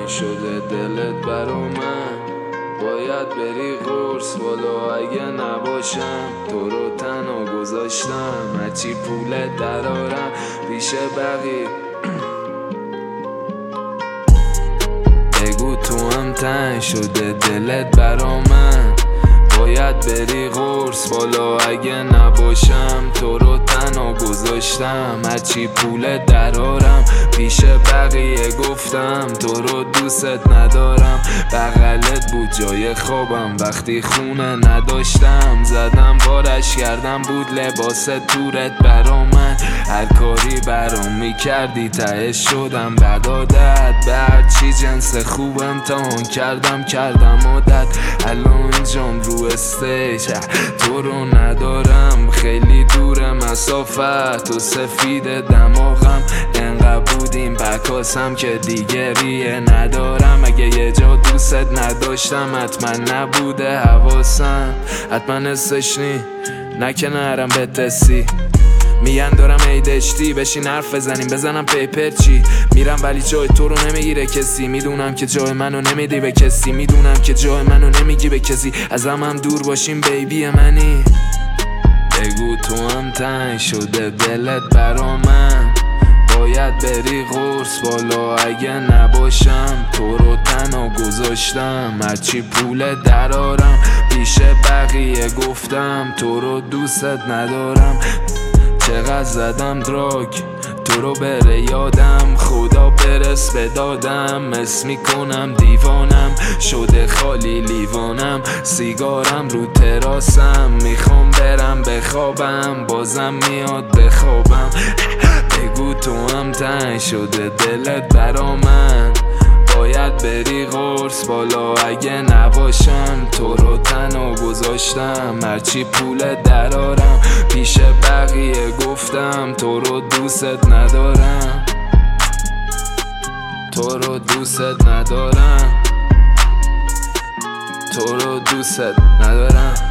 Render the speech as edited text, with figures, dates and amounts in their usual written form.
تنگ شده دلت برا من، باید بری قرص بالا اگه نباشم. تو رو تنها گذاشتم هرچی پولت درارم پیش بقیه. بگو تو هم تنگ شده دلت برا من، باید بری قرص بالا اگه نباشم. تو رو تنها گذاشتم هرچی پولت درارم پیش بقیه. گفتم تو رو دوست ندارم، بغلت بود جای خوابم وقتی خونه نداشتم. زدم بارش کردم بود لباس تورت برا من، هر کاری برام میکردی تهش شدم بد عادت. به هرچی جنس خوب امتحان کردم عادت. الان اینجام رو استیج تو رو ندارم، خیلی دور مسافت و سفید دماغم. انقدر بودیم بکاسم که دیگه ریه ندارم. اگه یه جا دوست نداشتم حتما نبوده حواسم، حتما حسش نی نکه نرم به تسی. میگن دارم ایدشتی بشین حرف بزنم پیپر چی. میرم ولی جای تو رو نمیگیره کسی، میدونم که جای منو نمیدی به کسی، میدونم که جای منو نمیگی به کسی. ازم هم دور باشیم بیبی منی. بگو تو هم تنگ شده دلت برا من، باید بری قرص بالا اگه نباشم. تو رو تنها گذاشتم هرچی پولت درارم پیش بقیه. گفتم تو رو دوست ندارم، چقدر زدم دراگ تو رو بره یادم. خدا برس به دادم، حس میکنم دیوانم شده خالی لیوانم. سیگارم رو تراسم، میخوام برم بخوابم بازم میاد بخوابم. بگو تو هم تنگ شده دلت برا من، باید بری قرص بالا اگه نباشم. تو رو تنها گذاشتم هرچی پولت درارم پیش بقیه. گفتم تو رو دوست ندارم، تو رو دوست ندارم، تو رو دوست ندارم.